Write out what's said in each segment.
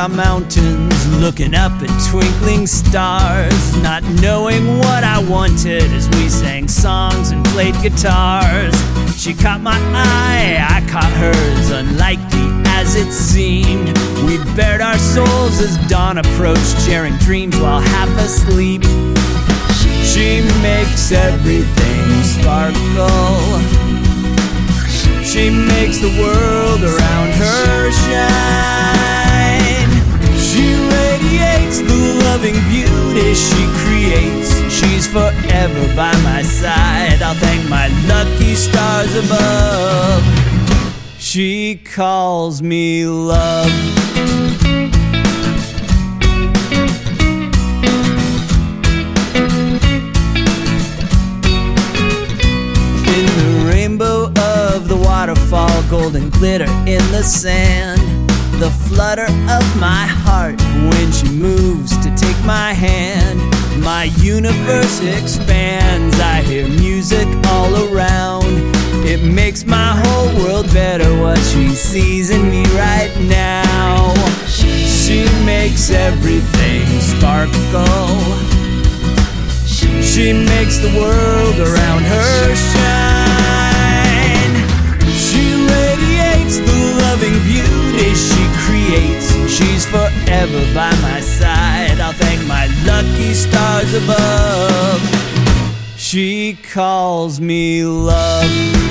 our mountains, looking up at twinkling stars, not knowing what I wanted as we sang songs and played guitars. She caught my eye, I caught hers, unlikely as it seemed. We bared our souls as dawn approached, sharing dreams while half asleep. She makes everything sparkle. She makes the world around her shine. She radiates the loving beauty she creates. She's forever by my side. I'll thank my lucky stars above. She calls me love. Waterfall, golden glitter in the sand. The flutter of my heart when she moves to take my hand. My universe expands, I hear music all around. It makes my whole world better what she sees in me right now. She makes everything sparkle. She makes the world around her shine. The loving beauty she creates. She's forever by my side. I'll thank my lucky stars above. She calls me love.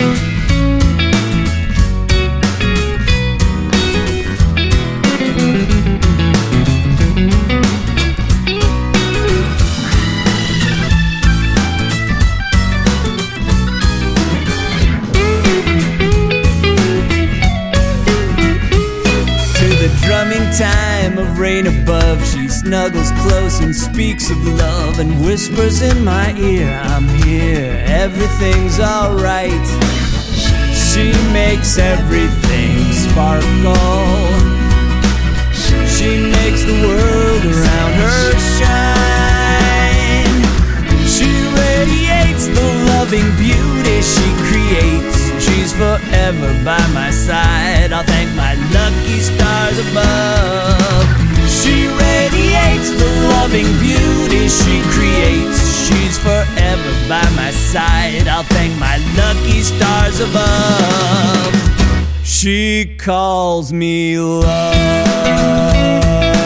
Time of rain above, she snuggles close and speaks of love and whispers in my ear, I'm here, everything's alright. She makes everything sparkle. She makes the world around her shine. She radiates the loving beauty she creates. She's forever by my side. I'll thank my lucky stars above. She radiates the loving beauty she creates. She's forever by my side. I'll thank my lucky stars above. She calls me love.